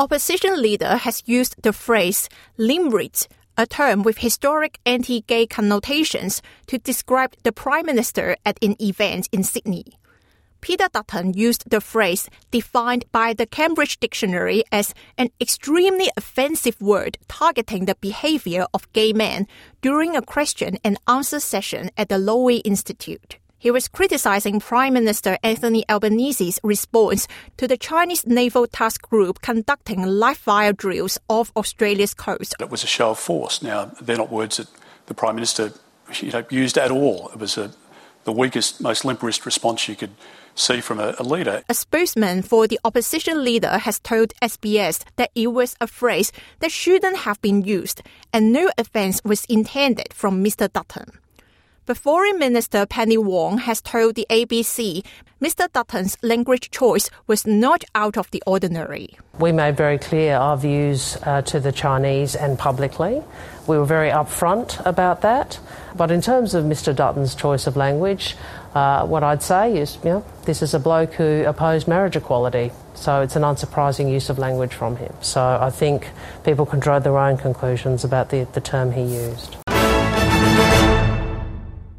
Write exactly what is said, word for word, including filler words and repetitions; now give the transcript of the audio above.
opposition leader has used the phrase limerick, a term with historic anti-gay connotations, to describe the Prime Minister at an event in Sydney. Peter Dutton used the phrase, defined by the Cambridge Dictionary as an extremely offensive word targeting the behaviour of gay men, during a question and answer session at the Lowy Institute. He was criticising Prime Minister Anthony Albanese's response to the Chinese Naval Task Group conducting live-fire drills off Australia's coast. It was a show of force. Now, they're not words that the Prime Minister you know, used at all. It was a, the weakest, most limperest response you could see from a, a leader. A spokesman for the opposition leader has told S B S that it was a phrase that shouldn't have been used and no offence was intended from Mister Dutton. But Foreign Minister Penny Wong has told the A B C Mister Dutton's language choice was not out of the ordinary. We made very clear our views uh, to the Chinese and publicly. We were very upfront about that. But in terms of Mister Dutton's choice of language, uh, what I'd say is, you know, this is a bloke who opposed marriage equality. So it's an unsurprising use of language from him. So I think people can draw their own conclusions about the, the term he used.